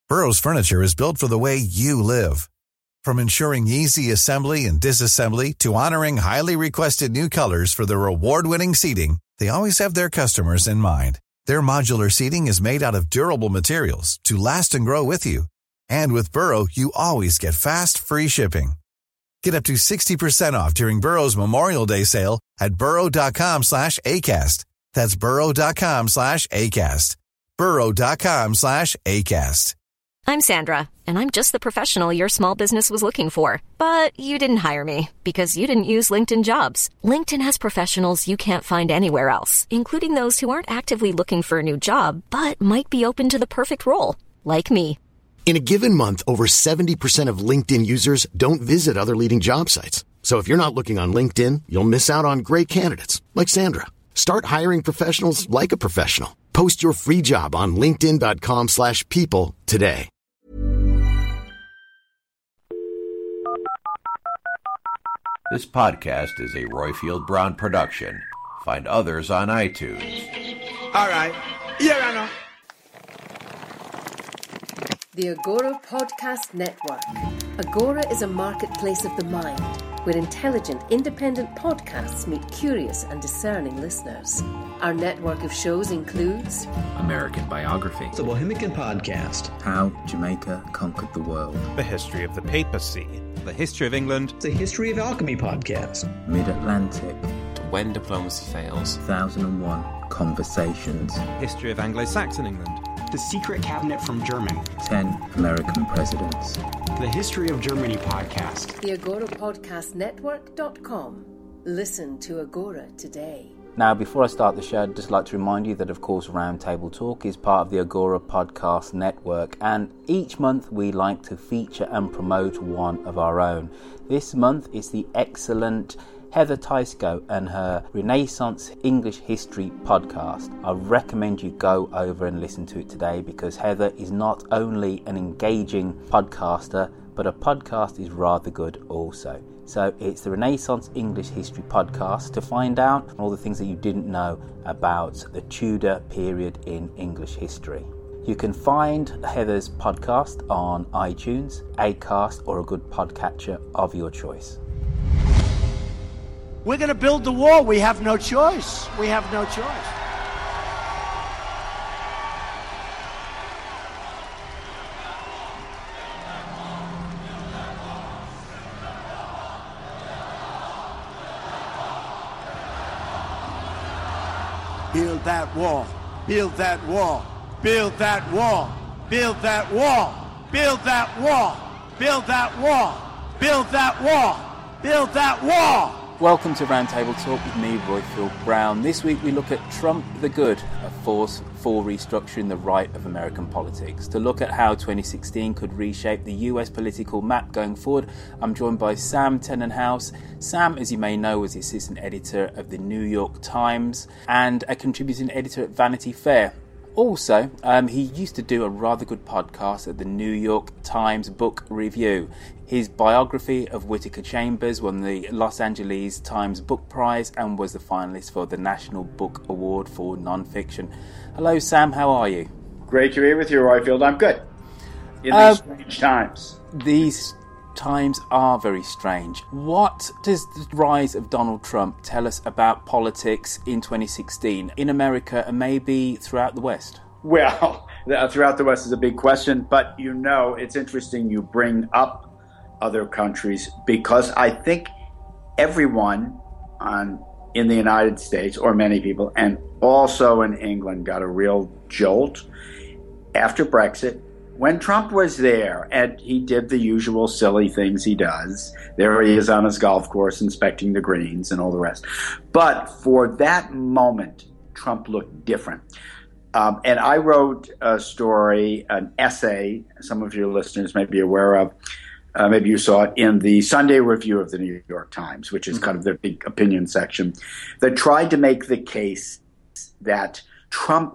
Burrow's furniture is built for the way you live. From ensuring easy assembly and disassembly to honoring highly requested new colors for their award-winning seating, they always have their customers in mind. Their modular seating is made out of durable materials to last and grow with you. And with Burrow, you always get fast, free shipping. Get up to 60% off during Burrow's Memorial Day sale at burrow.com/ACAST. That's burrow.com/ACAST. burrow.com/ACAST. I'm Sandra, and I'm just the professional your small business was looking for. But you didn't hire me because you didn't use LinkedIn Jobs. LinkedIn has professionals you can't find anywhere else, including those who aren't actively looking for a new job, but might be open to the perfect role, like me. In a given month, over 70% of LinkedIn users don't visit other leading job sites. So if you're not looking on LinkedIn, you'll miss out on great candidates like Sandra. Start hiring professionals like a professional. Post your free job on linkedin.com/people today. This podcast is a Royfield Brown production. Find others on iTunes. All right. Yeah, I know. The Agora Podcast Network. Agora is a marketplace of the mind, where intelligent, independent podcasts meet curious and discerning listeners. Our network of shows includes American Biography, The Bohemian Podcast, How Jamaica Conquered the World, The History of the Papacy, The History of England, The History of Alchemy Podcast, Mid-Atlantic, When Diplomacy Fails, 1001 Conversations, History of Anglo-Saxon England, The Secret Cabinet from Germany, 10 American Presidents, The History of Germany Podcast, the AgoraPodcastNetwork.com. Listen to Agora today. Now, before I start the show, I'd just like to remind you that, of course, Roundtable Talk is part of the Agora Podcast Network, and each month we like to feature and promote one of our own. This month is the excellent Heather Tysco and her Renaissance English History podcast. I recommend you go over and listen to it today, because Heather is not only an engaging podcaster, but her podcast is rather good also. So it's the Renaissance English History podcast to find out all the things that you didn't know about the Tudor period in English history. You can find Heather's podcast on iTunes, Acast, or a good podcatcher of your choice. We're going to build the wall. We have no choice. We have no choice. Build that wall. Build that wall. Build that wall. Build that wall. Build that wall. Build that wall. Build that wall. Build that wall. Welcome to Roundtable Talk with me, Royfield Brown. This week we look at Trump the Good, a force for restructuring the right of American politics. To look at how 2016 could reshape the US political map going forward, I'm joined by Sam Tenenhouse. Sam, as you may know, was the assistant editor of the New York Times and a contributing editor at Vanity Fair. Also, he used to do a rather good podcast at the New York Times Book Review. His biography of Whittaker Chambers won the Los Angeles Times Book Prize and was the finalist for the National Book Award for Non-Fiction. Hello, Sam. How are you? Great to be with you, Royfield. I'm good. In these strange times. These times are very strange. What does the rise of Donald Trump tell us about politics in 2016 in America and maybe throughout the West? Well, throughout the West is a big question, but you know, it's interesting you bring up other countries, because I think everyone in the United States, or many people, and also in England, got a real jolt after Brexit. When Trump was there, and he did the usual silly things he does, there he is on his golf course inspecting the greens and all the rest. But for that moment, Trump looked different. And I wrote a story, an essay, some of your listeners may be aware of, maybe you saw it in the Sunday Review of the New York Times, which is kind of their big opinion section, that tried to make the case that Trump,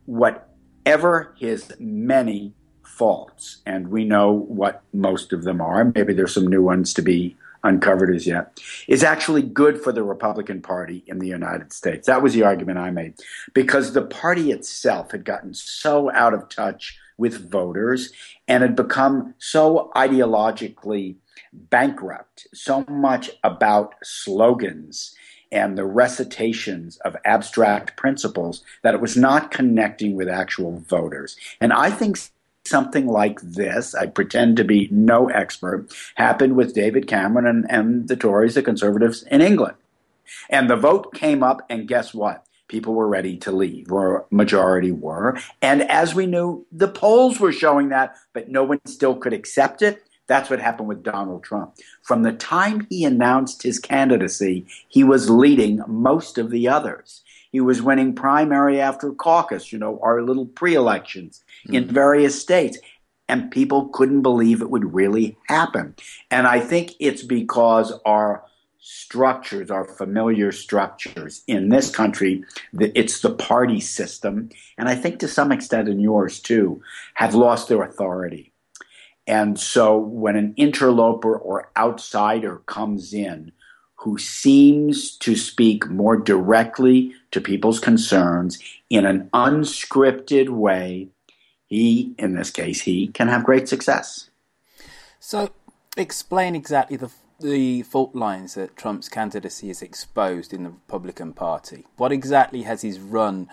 whatever his many faults, and we know what most of them are, maybe there's some new ones to be uncovered as yet, is actually good for the Republican Party in the United States. That was the argument I made, because the party itself had gotten so out of touch with voters and had become so ideologically bankrupt, so much about slogans and the recitations of abstract principles that it was not connecting with actual voters. And I think something like this, I pretend to be no expert, happened with David Cameron and the Tories, the Conservatives in England. And the vote came up, and guess what? People were ready to leave, or majority were. And as we knew, the polls were showing that, but no one still could accept it. That's what happened with Donald Trump. From the time he announced his candidacy, he was leading most of the others. He was winning primary after caucus, our little pre-elections in various states. And people couldn't believe it would really happen. And I think it's because our structures, our familiar structures in this country, it's the party system, and I think to some extent in yours too, have lost their authority. And so when an interloper or outsider comes in who seems to speak more directly to people's concerns in an unscripted way, in this case, he can have great success. So explain exactly the fault lines that Trump's candidacy has exposed in the Republican Party. What exactly has his run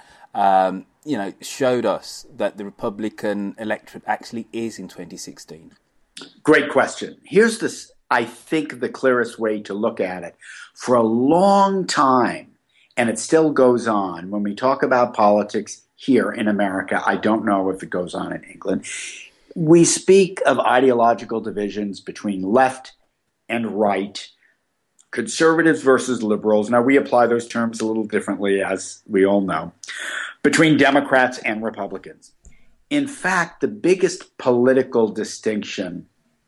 showed us that the Republican electorate actually is in 2016? Great question. Here's I think the clearest way to look at it. For a long time, and it still goes on, when we talk about politics here in America, I don't know if it goes on in England, we speak of ideological divisions between left and right, conservatives versus liberals. Now, we apply those terms a little differently, as we all know, between Democrats and Republicans. In fact, the biggest political distinction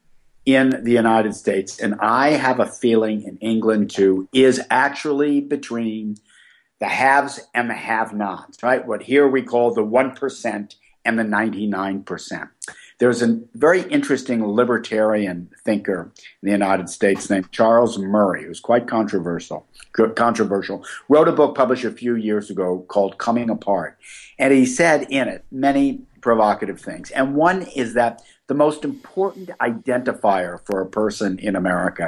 in the United States, and I have a feeling in England too, is actually between the haves and the have-nots, right? What here we call the 1% and the 99%. There's a very interesting libertarian thinker in the United States named Charles Murray, who's quite controversial, wrote a book published a few years ago called Coming Apart. And he said in it many provocative things. And one is that the most important identifier for a person in America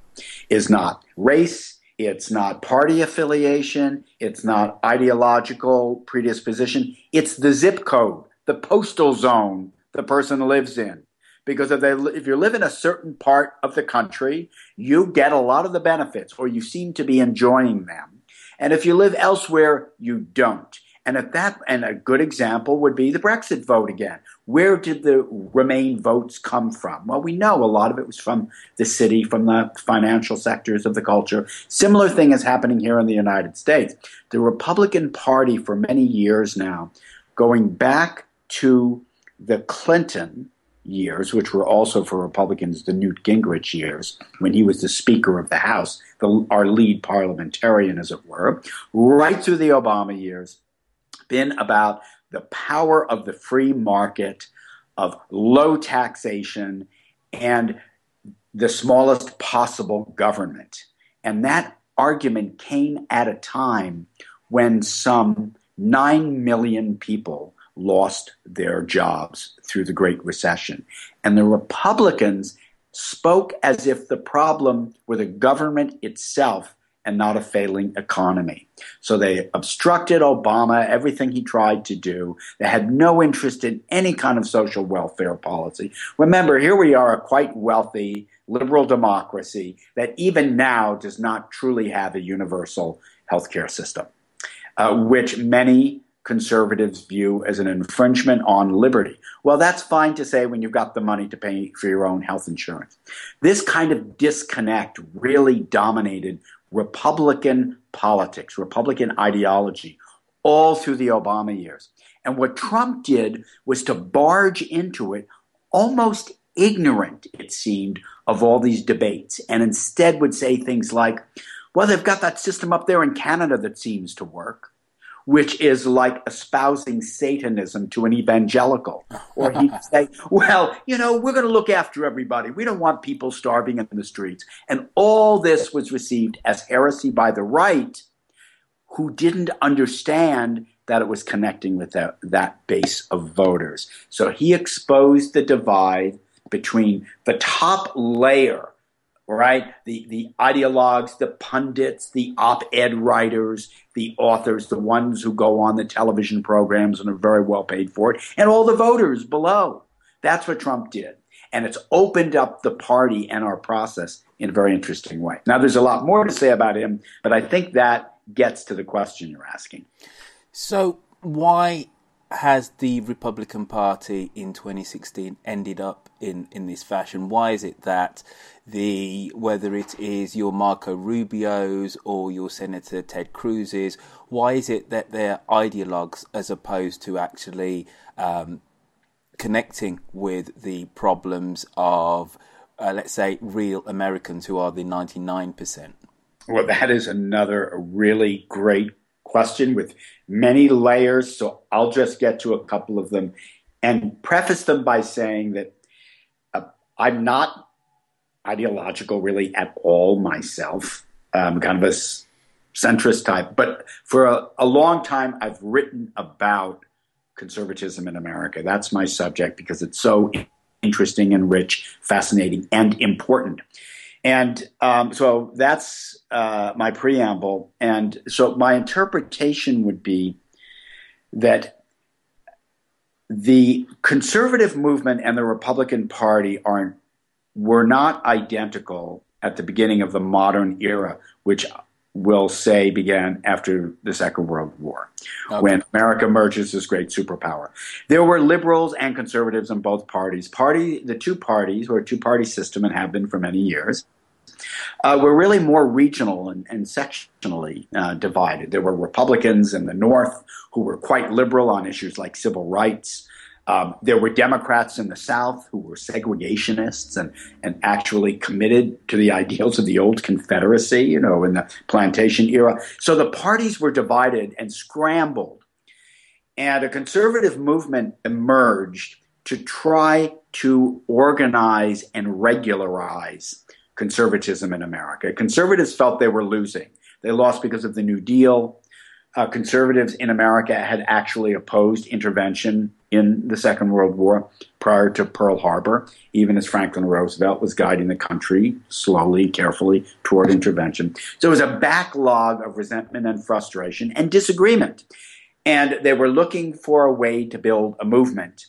is not race, it's not party affiliation, it's not ideological predisposition, it's the zip code, the postal zone the person lives in. Because if you live in a certain part of the country, you get a lot of the benefits, or you seem to be enjoying them. And if you live elsewhere, you don't. And a good example would be the Brexit vote again. Where did the Remain votes come from? Well, we know a lot of it was from the city, from the financial sectors of the culture. Similar thing is happening here in the United States. The Republican Party for many years now, going back to the Clinton years, which were also for Republicans the Newt Gingrich years, when he was the Speaker of the House, our lead parliamentarian, as it were, right through the Obama years, been about the power of the free market, of low taxation, and the smallest possible government. And that argument came at a time when some 9 million people lost their jobs through the Great Recession. And the Republicans spoke as if the problem were the government itself and not a failing economy. So they obstructed Obama, everything he tried to do. They had no interest in any kind of social welfare policy. Remember, here we are, a quite wealthy liberal democracy that even now does not truly have a universal healthcare system, which many conservatives view as an infringement on liberty. Well, that's fine to say when you've got the money to pay for your own health insurance. This kind of disconnect really dominated Republican politics, Republican ideology, all through the Obama years. And what Trump did was to barge into it, almost ignorant, it seemed, of all these debates, and instead would say things like, well, they've got that system up there in Canada that seems to work, which is like espousing Satanism to an evangelical. Or he'd say, well, we're going to look after everybody. We don't want people starving in the streets. And all this was received as heresy by the right, who didn't understand that it was connecting with that base of voters. So he exposed the divide between the top layer, right? The ideologues, the pundits, the op-ed writers, the authors, the ones who go on the television programs and are very well paid for it, and all the voters below. That's what Trump did. And it's opened up the party and our process in a very interesting way. Now, there's a lot more to say about him, but I think that gets to the question you're asking. So why has the Republican Party in 2016 ended up in this fashion? Why is it that whether it is your Marco Rubio's or your Senator Ted Cruz's, why is it that they're ideologues as opposed to actually connecting with the problems of, let's say, real Americans who are the 99%? Well, that is another really great question with many layers, so I'll just get to a couple of them and preface them by saying that I'm not ideological really at all myself. I'm kind of a centrist type, but for a long time I've written about conservatism in America. That's my subject because it's so interesting and rich, fascinating, and important. And so that's my preamble. And so my interpretation would be that the conservative movement and the Republican Party were not identical at the beginning of the modern era, which we'll say began after the Second World War, when America emerges as great superpower. There were liberals and conservatives in both parties. The two parties were a two-party system and have been for many years. Were really more regional and sectionally divided. There were Republicans in the North who were quite liberal on issues like civil rights. There were Democrats in the South who were segregationists and actually committed to the ideals of the old Confederacy, in the plantation era. So the parties were divided and scrambled. And a conservative movement emerged to try to organize and regularize conservatism in America. Conservatives felt they were losing. They lost because of the New Deal. Conservatives in America had actually opposed intervention in the Second World War prior to Pearl Harbor, even as Franklin Roosevelt was guiding the country slowly, carefully toward intervention. So it was a backlog of resentment and frustration and disagreement. And they were looking for a way to build a movement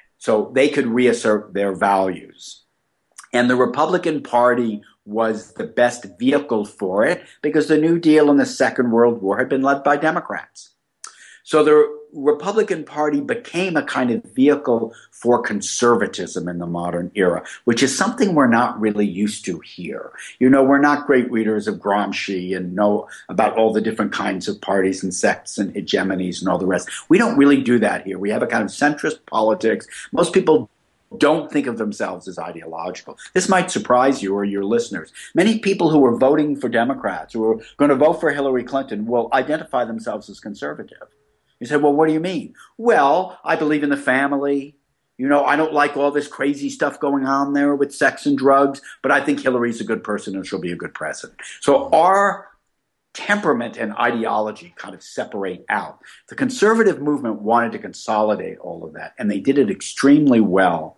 so they could reassert their values. And the Republican Party was the best vehicle for it because the New Deal and the Second World War had been led by Democrats. So the Republican Party became a kind of vehicle for conservatism in the modern era, which is something we're not really used to here. We're not great readers of Gramsci and know about all the different kinds of parties and sects and hegemonies and all the rest. We don't really do that here. We have a kind of centrist politics. Most people don't think of themselves as ideological. This might surprise you or your listeners. Many people who are voting for Democrats, who are going to vote for Hillary Clinton, will identify themselves as conservative. You say, well, what do you mean? Well, I believe in the family. I don't like all this crazy stuff going on there with sex and drugs, but I think Hillary's a good person and she'll be a good president. So our temperament and ideology kind of separate out. The conservative movement wanted to consolidate all of that, and they did it extremely well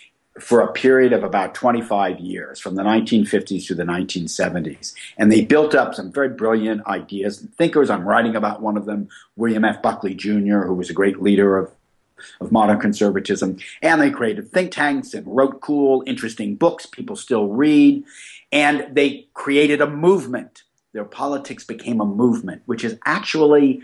for a period of about 25 years, from the 1950s to the 1970s. And they built up some very brilliant ideas and thinkers. I'm writing about one of them, William F. Buckley Jr., who was a great leader of modern conservatism. And they created think tanks and wrote cool, interesting books people still read. And they created a movement. Their politics became a movement, which is actually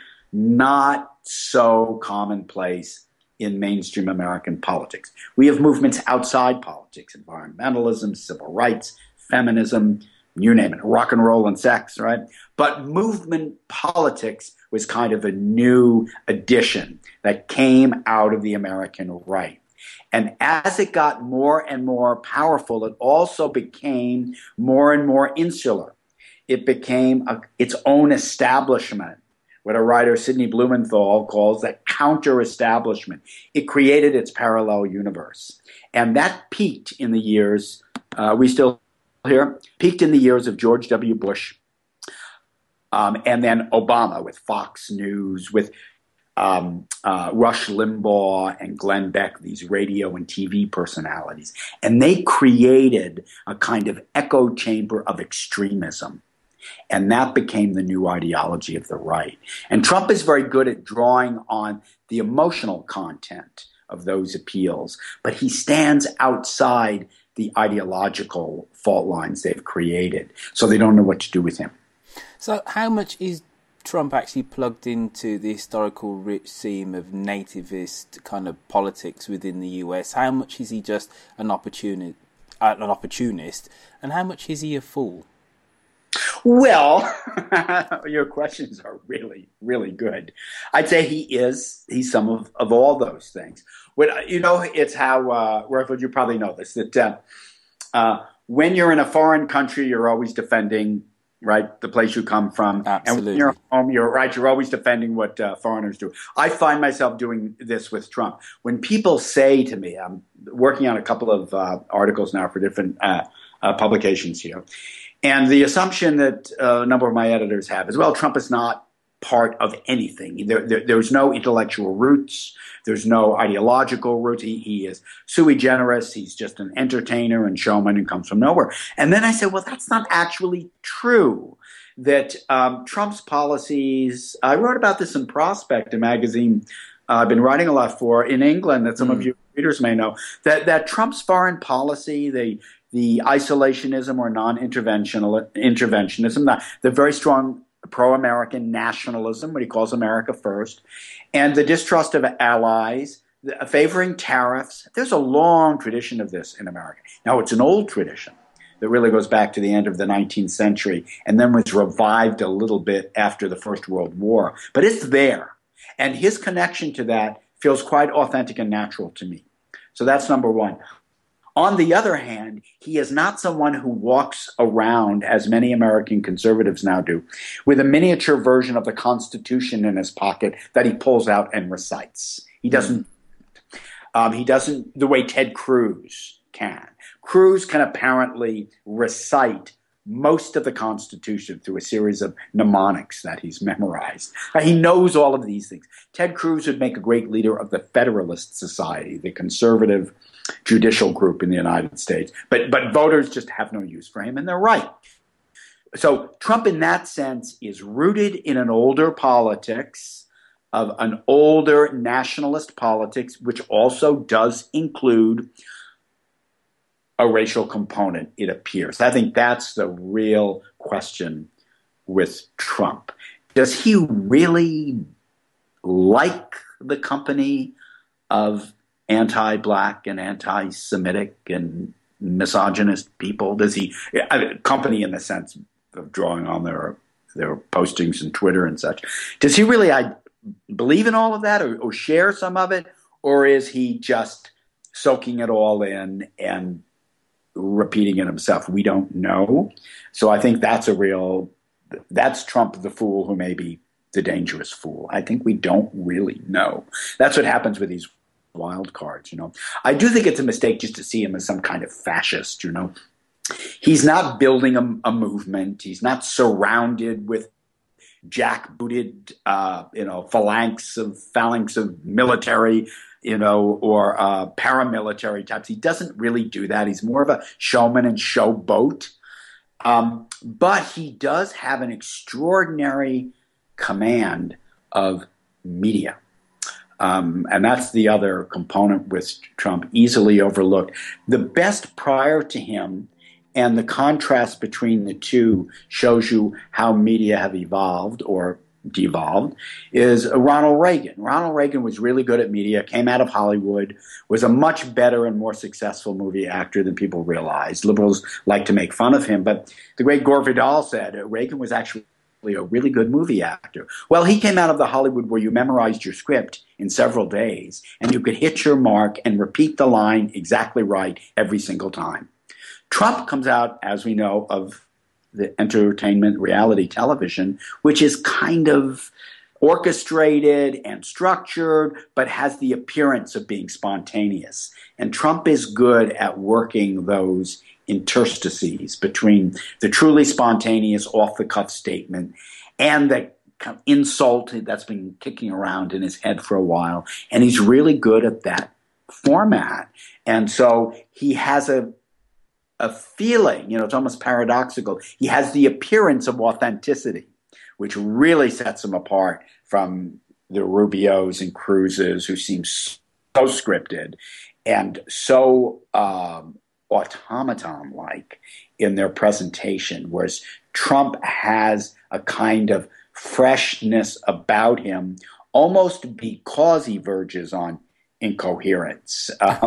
not so commonplace in mainstream American politics. We have movements outside politics, environmentalism, civil rights, feminism, you name it, rock and roll and sex, right? But movement politics was kind of a new addition that came out of the American right. And as it got more and more powerful, it also became more and more insular. It became its own establishment, what a writer, Sidney Blumenthal, calls the counter-establishment. It created its parallel universe. And that peaked in the years, peaked in the years of George W. Bush, and then Obama with Fox News, with Rush Limbaugh and Glenn Beck, these radio and TV personalities. And they created a kind of echo chamber of extremism. And that became the new ideology of the right. And Trump is very good at drawing on the emotional content of those appeals, but he stands outside the ideological fault lines they've created. So they don't know what to do with him. So how much is Trump actually plugged into the historical rich seam of nativist kind of politics within the US? How much is he just an opportunist, and how much is he a fool? Well, your questions are really, really good. I'd say he's some of all those things. It's how, Royfield, you probably know this, that when you're in a foreign country, you're always defending, right, the place you come from. Absolutely. And when you're home, you're always defending what foreigners do. I find myself doing this with Trump. When people say to me, I'm working on a couple of articles now for different publications here, and the assumption that a number of my editors have is, well, Trump is not part of anything. There's no intellectual roots. There's no ideological roots. He is sui generis. He's just an entertainer and showman and comes from nowhere. And then I said, well, that's not actually true. That Trump's policies, I wrote about this in Prospect, a magazine I've been writing a lot for in England that some of your readers may know, that Trump's foreign policy, the isolationism or non-interventionism, the very strong pro-American nationalism, what he calls America first, and the distrust of allies, favoring tariffs. There's a long tradition of this in America. Now, it's an old tradition that really goes back to the end of the 19th century and then was revived a little bit after the First World War. But it's there. And his connection to that feels quite authentic and natural to me. So that's number one. On the other hand, he is not someone who walks around, as many American conservatives now do, with a miniature version of the Constitution in his pocket that he pulls out and recites. He doesn't. He doesn't the way Ted Cruz can. Cruz can apparently recite most of the Constitution through a series of mnemonics that he's memorized. He knows all of these things. Ted Cruz would make a great leader of the Federalist Society, the conservative judicial group in the United States. But voters just have no use for him, and they're right. So Trump, in that sense, is rooted in an older politics, of an older nationalist politics, which also does include a racial component, it appears. I think that's the real question with Trump. Does he really like the company of anti-black and anti-Semitic and misogynist people? Does he company in the sense of drawing on their postings and Twitter and such? Does he really believe in all of that or share some of it, or is he just soaking it all in and repeating it himself? We don't know. So I think that's Trump the fool who may be the dangerous fool. I think we don't really know. That's what happens with these wild cards, I do think it's a mistake just to see him as some kind of fascist, He's not building a movement. He's not surrounded with jackbooted, phalanx of military, or paramilitary types. He doesn't really do that. He's more of a showman and showboat. But he does have an extraordinary command of media. And that's the other component with Trump, easily overlooked. The best prior to him and the contrast between the two shows you how media have evolved or devolved is Ronald Reagan. Ronald Reagan was really good at media, came out of Hollywood, was a much better and more successful movie actor than people realized. Liberals like to make fun of him, but the great Gore Vidal said Reagan was actually a really good movie actor. Well, he came out of the Hollywood where you memorized your script in several days and you could hit your mark and repeat the line exactly right every single time. Trump comes out, as we know, of the entertainment reality television, which is kind of orchestrated and structured, but has the appearance of being spontaneous. And Trump is good at working those interstices between the truly spontaneous, off-the-cuff statement and the kind of insult that's been kicking around in his head for a while, and he's really good at that format. And so he has a feeling, it's almost paradoxical. He has the appearance of authenticity, which really sets him apart from the Rubios and Cruzes, who seem so scripted and so automaton-like in their presentation, whereas Trump has a kind of freshness about him, almost because he verges on incoherence.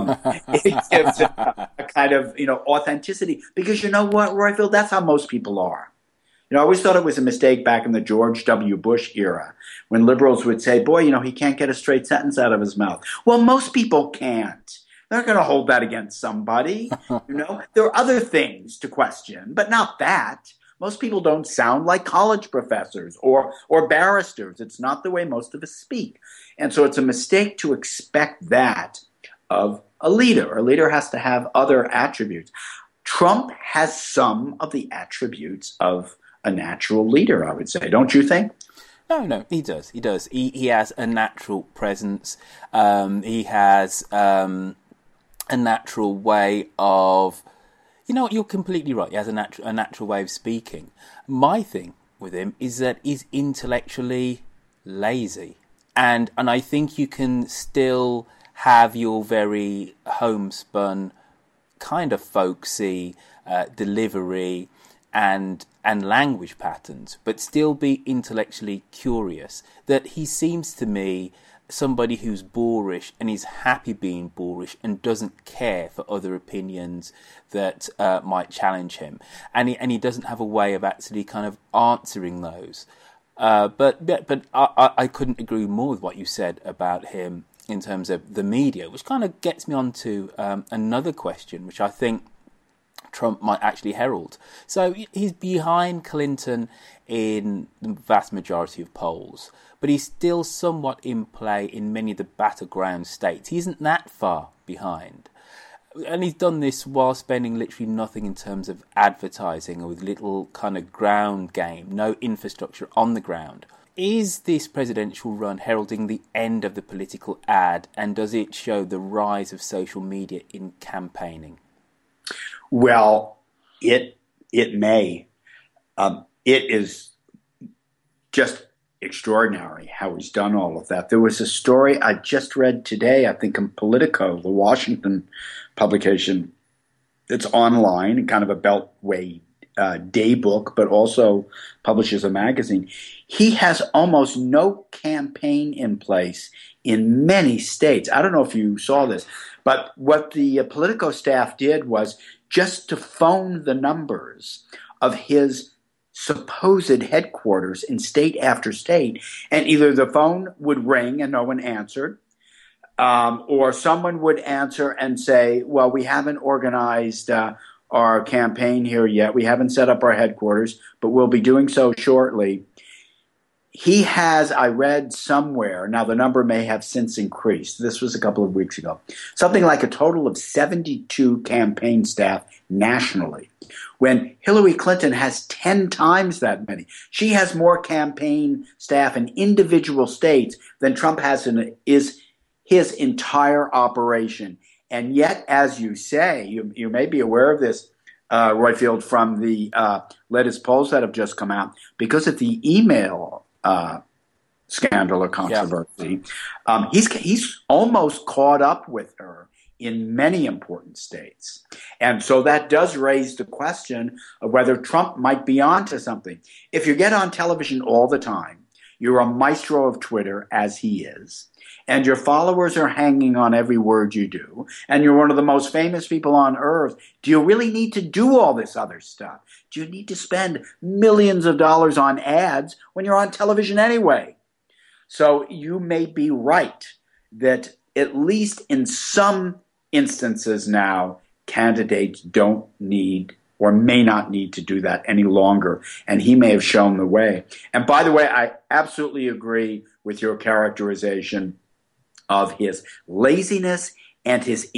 It gives a kind of, authenticity, because you know what, Roifield, that's how most people are. I always thought it was a mistake back in the George W. Bush era when liberals would say, boy, he can't get a straight sentence out of his mouth. Well, most people can't. They're not going to hold that against somebody. There are other things to question, but not that. Most people don't sound like college professors or barristers. It's not the way most of us speak. And so it's a mistake to expect that of a leader. A leader has to have other attributes. Trump has some of the attributes of a natural leader, I would say. Don't you think? No, he does. He has a natural presence. He has a natural way of... you're completely right. He has a natural way of speaking. My thing with him is that he's intellectually lazy. And I think you can still have your very homespun, kind of folksy delivery and language patterns, but still be intellectually curious. That he seems to me somebody who's boorish and is happy being boorish and doesn't care for other opinions that might challenge him, and he doesn't have a way of actually kind of answering those. But I couldn't agree more with what you said about him in terms of the media, which kind of gets me on to another question, which I think Trump might actually herald. So he's behind Clinton in the vast majority of polls, but he's still somewhat in play in many of the battleground states. He isn't that far behind. And he's done this while spending literally nothing in terms of advertising, or with little kind of ground game, no infrastructure on the ground. Is this presidential run heralding the end of the political ad, and does it show the rise of social media in campaigning? Well, it may. It is just extraordinary how he's done all of that. There was a story I just read today, I think in Politico, the Washington publication. It's online, kind of a Beltway day book, but also publishes a magazine. He has almost no campaign in place in many states. I don't know if you saw this, but what the Politico staff did was just to phone the numbers of his supposed headquarters in state after state, and either the phone would ring and no one answered, or someone would answer and say, well, we haven't organized our campaign here yet. We haven't set up our headquarters, but we'll be doing so shortly. He has, I read somewhere, now the number may have since increased, this was a couple of weeks ago, something like a total of 72 campaign staff nationally, when Hillary Clinton has 10 times that many. She has more campaign staff in individual states than Trump has in his entire operation. And yet, as you say, you may be aware of this, Roifield, from the latest polls that have just come out, because of the email scandal or controversy. Yeah. He's almost caught up with her in many important states. And so that does raise the question of whether Trump might be onto something. If you get on television all the time, you're a maestro of Twitter, as he is, and your followers are hanging on every word you do, and you're one of the most famous people on earth, do you really need to do all this other stuff? Do you need to spend millions of dollars on ads when you're on television anyway? So you may be right that at least in some instances now, candidates don't need or may not need to do that any longer, and he may have shown the way. And by the way, I absolutely agree with your characterization of his laziness and his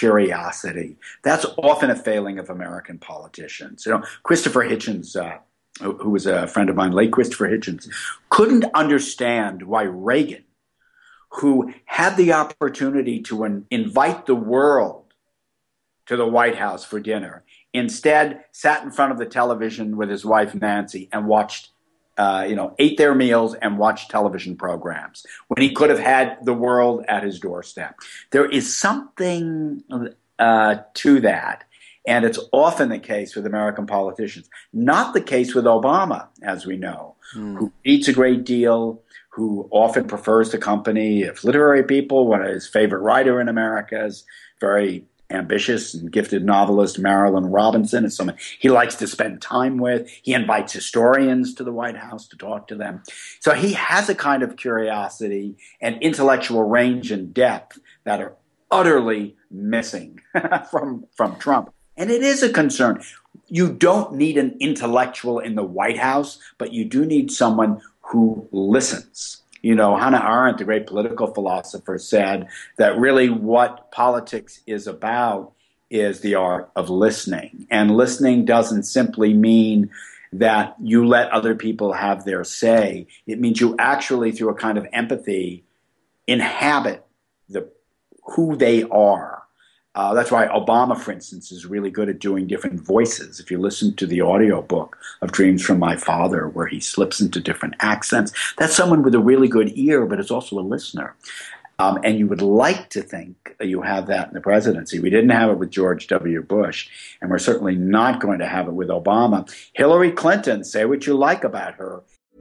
incuriosity. That's often a failing of American politicians. Christopher Hitchens who was a friend of mine, late Christopher Hitchens, couldn't understand why Reagan, who had the opportunity to invite the world to the White House for dinner, instead sat in front of the television with his wife Nancy and watched, ate their meals and watched television programs when he could have had the world at his doorstep. There is something to that. And it's often the case with American politicians. Not the case with Obama, as we know, who eats a great deal, who often prefers the company of literary people. One of his favorite writer in America is very ambitious and gifted novelist Marilynne Robinson. Is someone he likes to spend time with. He invites historians to the White House to talk to them. So he has a kind of curiosity and intellectual range and depth that are utterly missing from Trump. And it is a concern. You don't need an intellectual in the White House, but you do need someone who listens. Hannah Arendt, the great political philosopher, said that really what politics is about is the art of listening. And listening doesn't simply mean that you let other people have their say. It means you actually, through a kind of empathy, inhabit who they are. That's why Obama, for instance, is really good at doing different voices. If you listen to the audiobook of Dreams from My Father, where he slips into different accents, that's someone with a really good ear, but is also a listener. And you would like to think you have that in the presidency. We didn't have it with George W. Bush, and we're certainly not going to have it with Obama. Hillary Clinton, say what you like about her.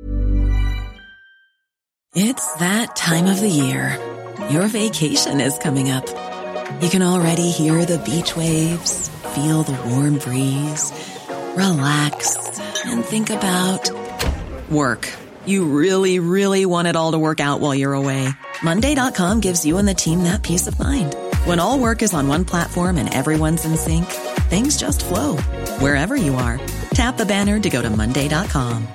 It's that time of the year. Your vacation is coming up. You can already hear the beach waves, feel the warm breeze, relax, and think about work. You really, really want it all to work out while you're away. Monday.com gives you and the team that peace of mind. When all work is on one platform and everyone's in sync, things just flow. Wherever you are, tap the banner to go to Monday.com.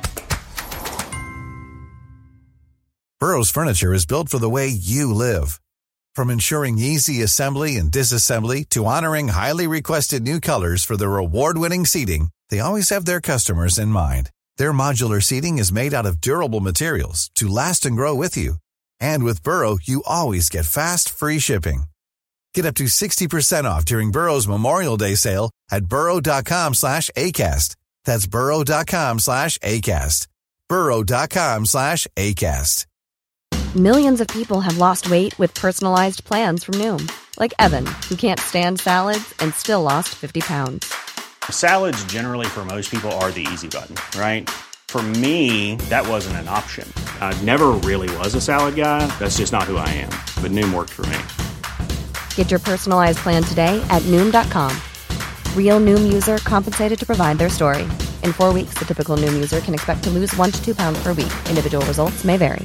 Burrow's furniture is built for the way you live. From ensuring easy assembly and disassembly to honoring highly requested new colors for their award-winning seating, they always have their customers in mind. Their modular seating is made out of durable materials to last and grow with you. And with Burrow, you always get fast, free shipping. Get up to 60% off during Burrow's Memorial Day sale at burrow.com/ACAST. That's burrow.com/ACAST. burrow.com/ACAST. Millions of people have lost weight with personalized plans from Noom. Like Evan, who can't stand salads and still lost 50 pounds. Salads generally for most people are the easy button, right? For me, that wasn't an option. I never really was a salad guy. That's just not who I am. But Noom worked for me. Get your personalized plan today at Noom.com. Real Noom user compensated to provide their story. In 4 weeks, the typical Noom user can expect to lose 1 to 2 pounds per week. Individual results may vary.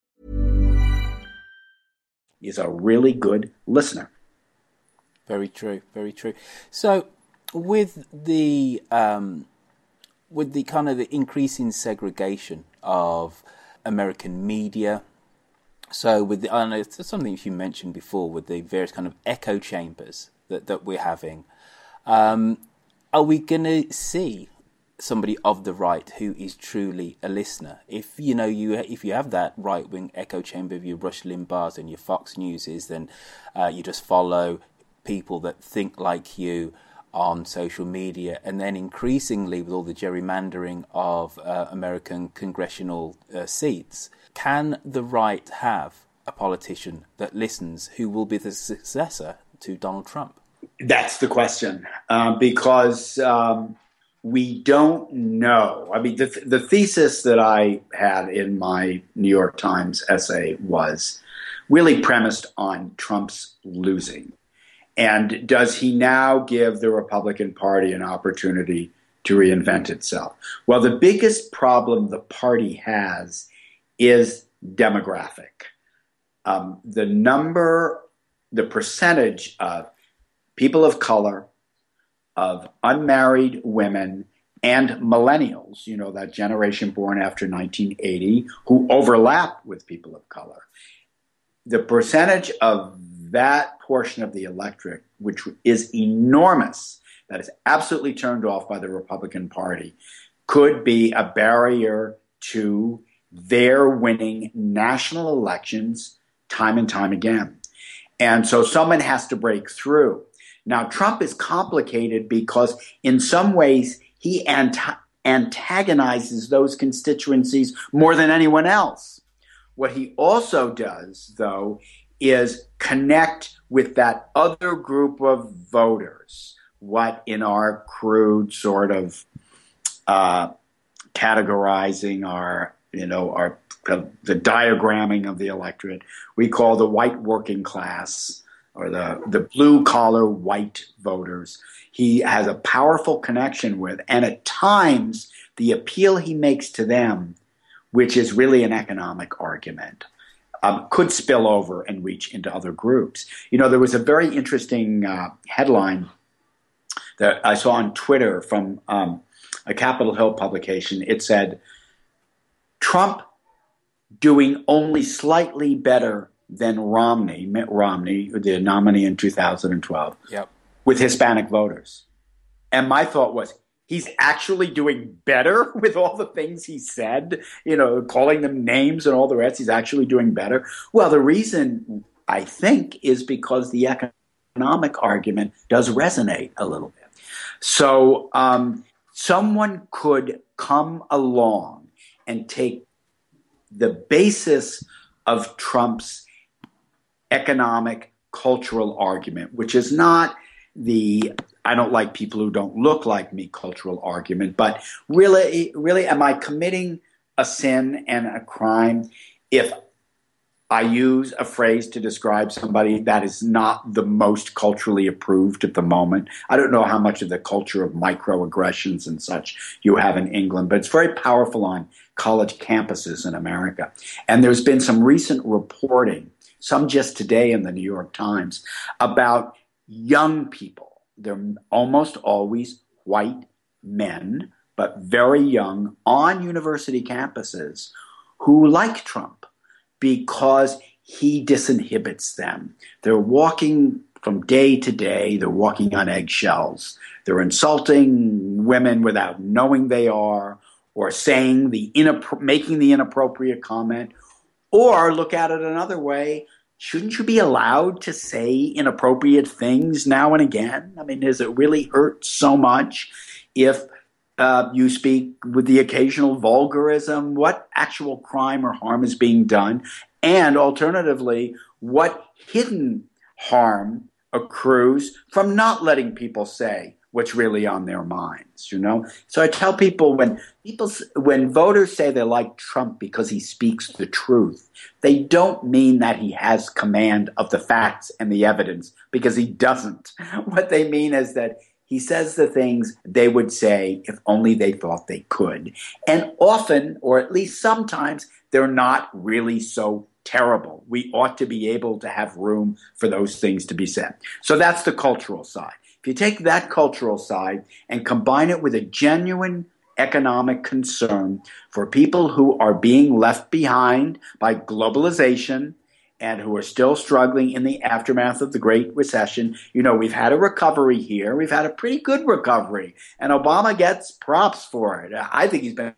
He's a really good listener. Very true, very true. So, with the kind of the increasing segregation of American media, so I know it's something you mentioned before with the various kind of echo chambers that we're having. Are we going to see somebody of the right who is truly a listener? If you have that right-wing echo chamber of your Rush Limbaughs and your Fox Newses, then you just follow people that think like you on social media, and then increasingly with all the gerrymandering of American congressional seats, can the right have a politician that listens who will be the successor to Donald Trump? That's the question, because we don't know. I mean, the thesis that I had in my New York Times essay was really premised on Trump's losing. And does he now give the Republican Party an opportunity to reinvent itself? Well, the biggest problem the party has is demographic. The percentage of people of color, of unmarried women, and millennials, that generation born after 1980, who overlap with people of color. The percentage of that portion of the electorate, which is enormous, that is absolutely turned off by the Republican Party, could be a barrier to their winning national elections time and time again. And so someone has to break through. Now, Trump is complicated because in some ways he antagonizes those constituencies more than anyone else. What he also does, though, is connect with that other group of voters, what in our crude sort of categorizing the diagramming of the electorate, we call the white working class or the blue-collar white voters. He has a powerful connection with, and at times the appeal he makes to them, which is really an economic argument, could spill over and reach into other groups. There was a very interesting headline that I saw on Twitter from a Capitol Hill publication. It said, Trump doing only slightly better than Mitt Romney, the nominee in 2012, with Hispanic voters. And my thought was, he's actually doing better with all the things he said, calling them names and all the rest. He's actually doing better. Well, the reason, I think, is because the economic argument does resonate a little bit. So someone could come along and take the basis of Trump's economic cultural argument, which is not the I don't like people who don't look like me cultural argument, but really, am I committing a sin and a crime if I use a phrase to describe somebody that is not the most culturally approved at the moment? I don't know how much of the culture of microaggressions and such you have in England, but it's very powerful on college campuses in America. And there's been some recent reporting, some just today in the New York Times, about young people. They're almost always white men, but very young, on university campuses who like Trump because he disinhibits them. They're walking from day to day. They're walking on eggshells. They're insulting women without knowing they are, or saying making the inappropriate comment. Or look at it another way. Shouldn't you be allowed to say inappropriate things now and again? I mean, does it really hurt so much if you speak with the occasional vulgarism? What actual crime or harm is being done? And alternatively, what hidden harm accrues from not letting people say what's really on their minds, So I tell people when voters say they like Trump because he speaks the truth, they don't mean that he has command of the facts and the evidence, because he doesn't. What they mean is that he says the things they would say if only they thought they could. And often, or at least sometimes, they're not really so terrible. We ought to be able to have room for those things to be said. So that's the cultural side. If you take that cultural side and combine it with a genuine economic concern for people who are being left behind by globalization and who are still struggling in the aftermath of the Great Recession, we've had a recovery here. We've had a pretty good recovery, and Obama gets props for it. I think he's been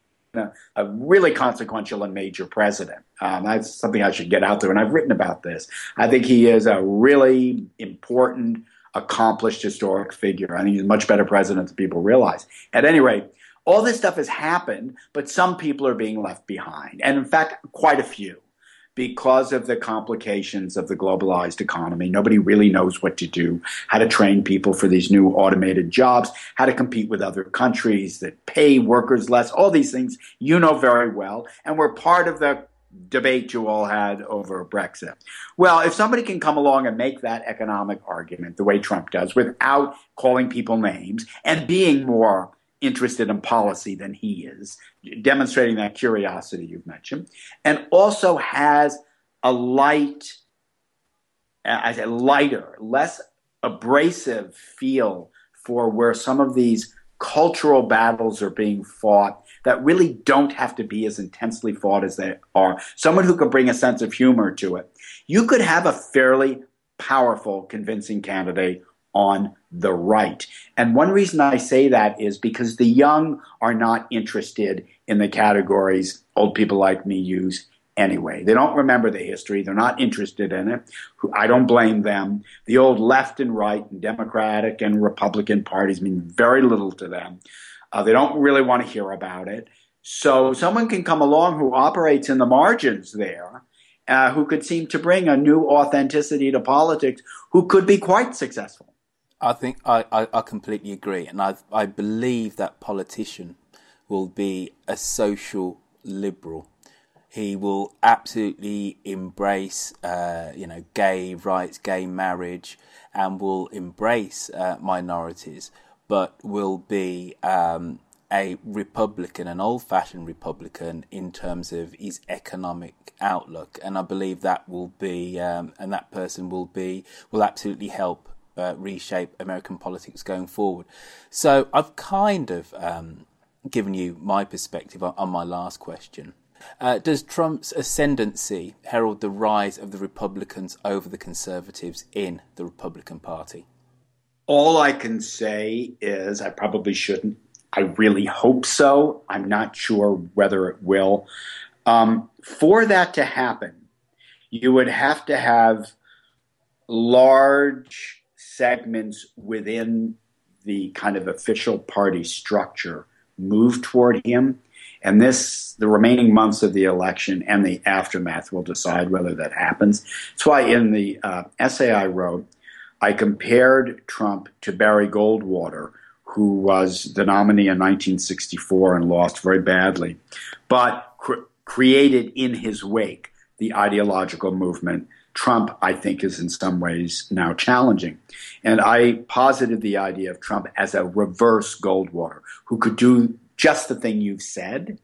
a really consequential and major president. That's something I should get out there, and I've written about this. I think he is a really important, accomplished historic figure. I think he's a much better president than people realize. At any rate, all this stuff has happened, but some people are being left behind. And in fact, quite a few, because of the complications of the globalized economy. Nobody really knows what to do, how to train people for these new automated jobs, how to compete with other countries that pay workers less, all these things you know very well. And we're part of the debate you all had over Brexit. Well, if somebody can come along and make that economic argument the way Trump does without calling people names and being more interested in policy than he is, demonstrating that curiosity you've mentioned, and also has a lighter, less abrasive feel for where some of these cultural battles are being fought that really don't have to be as intensely fought as they are. Someone who could bring a sense of humor to it. You could have a fairly powerful, convincing candidate on the right. And one reason I say that is because the young are not interested in the categories old people like me use anyway. They don't remember the history. They're not interested in it. I don't blame them. The old left and right and Democratic and Republican parties mean very little to them. They don't really want to hear about it. So someone can come along who operates in the margins there, who could seem to bring a new authenticity to politics, who could be quite successful. I think I completely agree. And I believe that politician will be a social liberal. He will absolutely embrace, gay rights, gay marriage, and will embrace minorities, but will be a Republican, an old-fashioned Republican in terms of his economic outlook. And I believe that will be, and that person will absolutely help reshape American politics going forward. So I've kind of given you my perspective on my last question. Does Trump's ascendancy herald the rise of the Republicans over the Conservatives in the Republican Party? All I can say is I probably shouldn't. I really hope so. I'm not sure whether it will. For that to happen, you would have to have large segments within the kind of official party structure move toward him. And the remaining months of the election and the aftermath will decide whether that happens. That's why in the essay I wrote, I compared Trump to Barry Goldwater, who was the nominee in 1964 and lost very badly, but created in his wake the ideological movement Trump, I think, is in some ways now challenging. And I posited the idea of Trump as a reverse Goldwater, who could do just the thing you've said.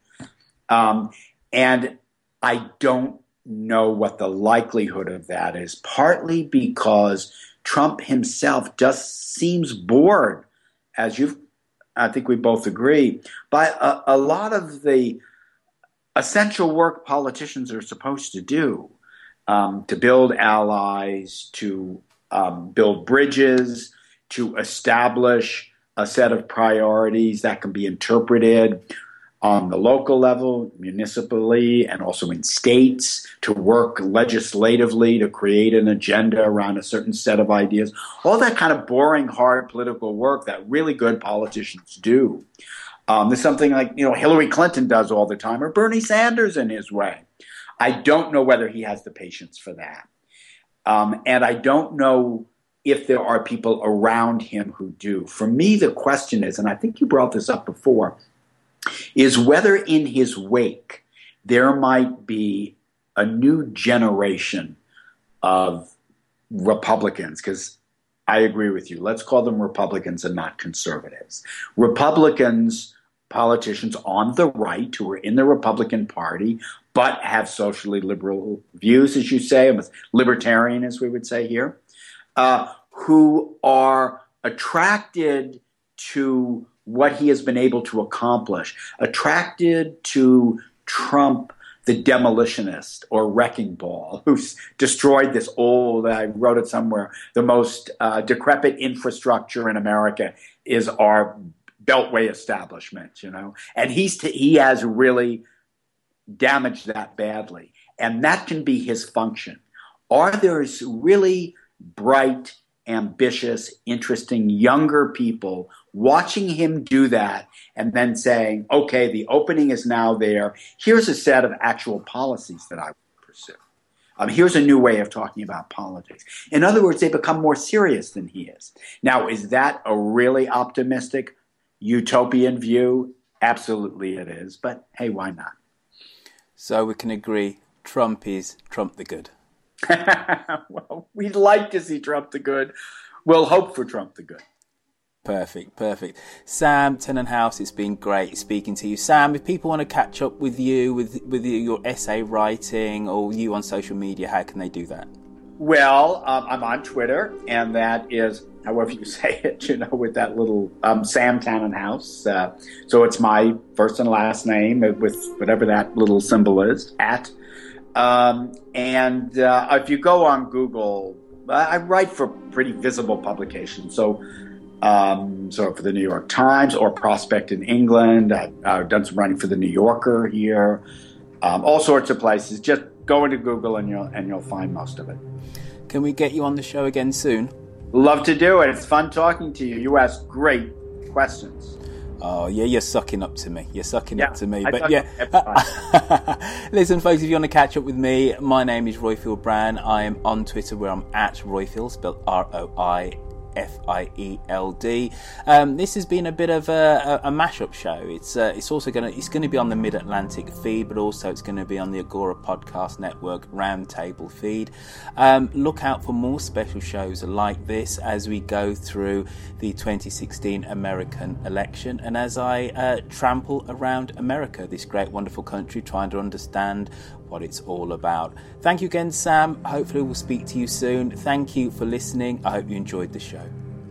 And I don't know what the likelihood of that is, partly because Trump himself just seems bored, as I think we both agree, by a lot of the essential work politicians are supposed to do, to build allies, to build bridges, to establish a set of priorities that can be interpreted on the local level, municipally, and also in states, to work legislatively to create an agenda around a certain set of ideas. All that kind of boring, hard political work that really good politicians do. There's something like, Hillary Clinton does all the time, or Bernie Sanders in his way. I don't know whether he has the patience for that. And I don't know if there are people around him who do. For me, the question is, and I think you brought this up before, is whether in his wake there might be a new generation of Republicans, because I agree with you. Let's call them Republicans and not conservatives. Republicans, politicians on the right who are in the Republican Party but have socially liberal views, as you say, libertarian, as we would say here, who are attracted to what he has been able to accomplish, attracted to Trump, the demolitionist or wrecking ball, who's destroyed this old, I wrote it somewhere, the most decrepit infrastructure in America is our Beltway establishment, and he has really damaged that badly. And that can be his function. Are there really bright, ambitious, interesting younger people watching him do that and then saying, okay, the opening is now there. Here's a set of actual policies that I would pursue. Here's a new way of talking about politics. In other words, they become more serious than he is. Now, is that a really optimistic utopian view? Absolutely it is. But hey, why not? So we can agree Trump is Trump the good. Well, we'd like to see Trump the good. We'll hope for Trump the good. Perfect. Sam Tenenhouse, it's been great speaking to you. Sam, if people want to catch up with you, with your essay writing or you on social media, how can they do that? Well, I'm on Twitter, and that is, however you say it, with that little Sam Tannenhouse. So it's my first and last name with whatever that little symbol is, @ and if you go on Google, I write for pretty visible publications. So So for the New York Times or Prospect in England. I've done some writing for the New Yorker here. All sorts of places. Just go into Google and you'll find most of it. Can we get you on the show again soon? Love to do it. It's fun talking to you. You ask great questions. Oh, yeah, you're sucking up to me. But yeah. Listen, folks, if you want to catch up with me, my name is Roifield Brown. I am on Twitter where I'm at Roifield, spelled ROIFIELD. This has been a bit of a mashup show. It's also going to be on the Mid-Atlantic feed, but also it's going to be on the Agora Podcast Network Roundtable feed. Look out for more special shows like this as we go through the 2016 American election and as I trample around America, this great wonderful country, trying to understand what it's all about. Thank you again, Sam. Hopefully we'll speak to you soon. Thank you for listening. I hope you enjoyed the show.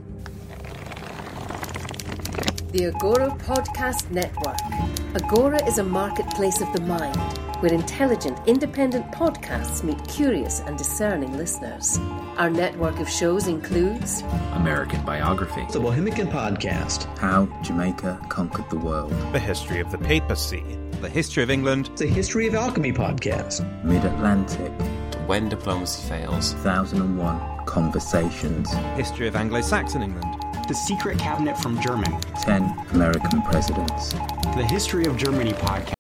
The Agora Podcast Network. Agora is a marketplace of the mind where intelligent, independent podcasts meet curious and discerning listeners. Our network of shows includes American Biography, The Bohemian Podcast, How Jamaica Conquered the World, The History of the Papacy, The History of England, The History of Alchemy Podcast, Mid-Atlantic, When Diplomacy Fails, 1001 Conversations, History of Anglo-Saxon England, The Secret Cabinet from Germany, 10 American Presidents, The History of Germany Podcast.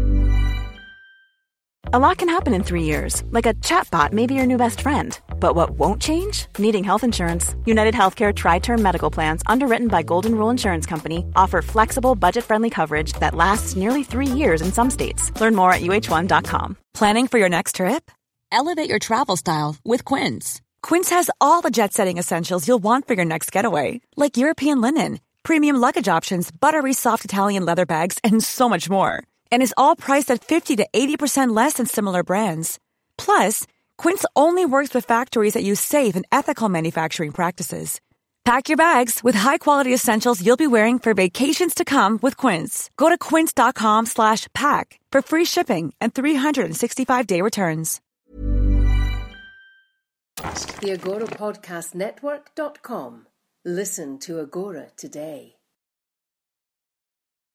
A lot can happen in 3 years, like a chatbot may be your new best friend. But what won't change? Needing health insurance. United Healthcare Tri-Term Medical Plans, underwritten by Golden Rule Insurance Company, offer flexible, budget-friendly coverage that lasts nearly 3 years in some states. Learn more at uh1.com. Planning for your next trip? Elevate your travel style with Quince. Quince has all the jet-setting essentials you'll want for your next getaway, like European linen, premium luggage options, buttery soft Italian leather bags, and so much more. And is all priced at 50 to 80% less than similar brands. Plus, Quince only works with factories that use safe and ethical manufacturing practices. Pack your bags with high-quality essentials you'll be wearing for vacations to come with Quince. Go to quince.com/pack for free shipping and 365-day returns. The Agora Podcast Network.com. Listen to Agora today.